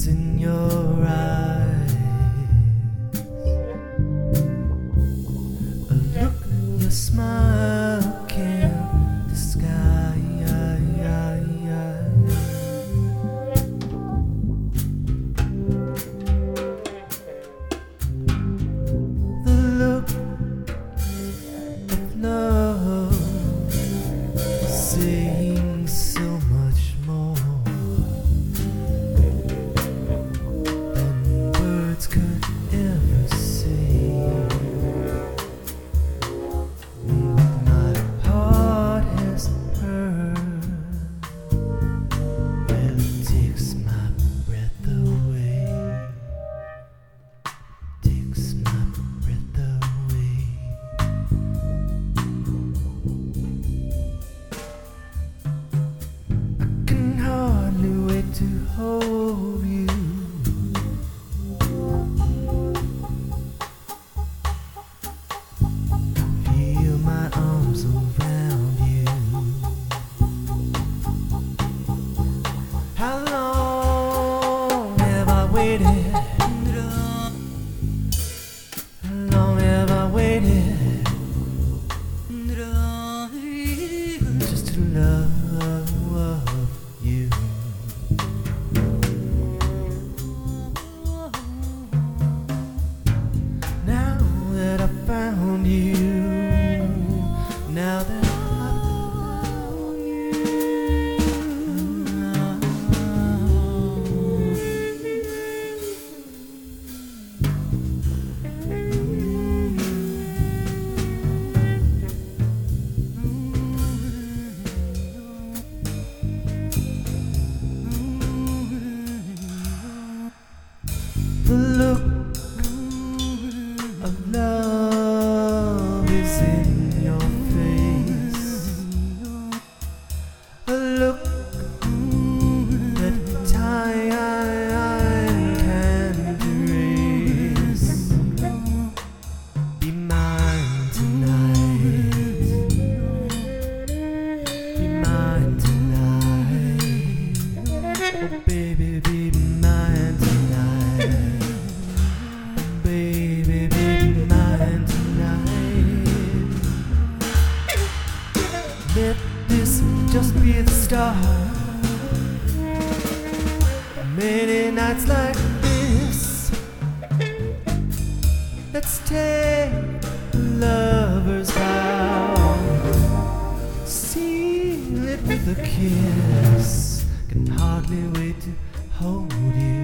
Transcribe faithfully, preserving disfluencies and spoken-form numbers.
is in your eyes. A look, your smile can't disguise. The look of love saying so much more than words could ever say. What my heart has heard, well, it takes my breath away, takes my breath away. I can hardly wait to hold you. Feel my arms around you. How long have I waited? How long have I waited? Just to love you. Now that I found you, now that I found the look of love is in your face. A look that time can't erase. Be mine tonight. Be mine tonight. Oh baby, be mine tonight. Baby, baby, mine tonight. Let this just be the start. Many nights like this. Let's take a lover's vow. Seal it with a kiss. Can hardly wait to hold you.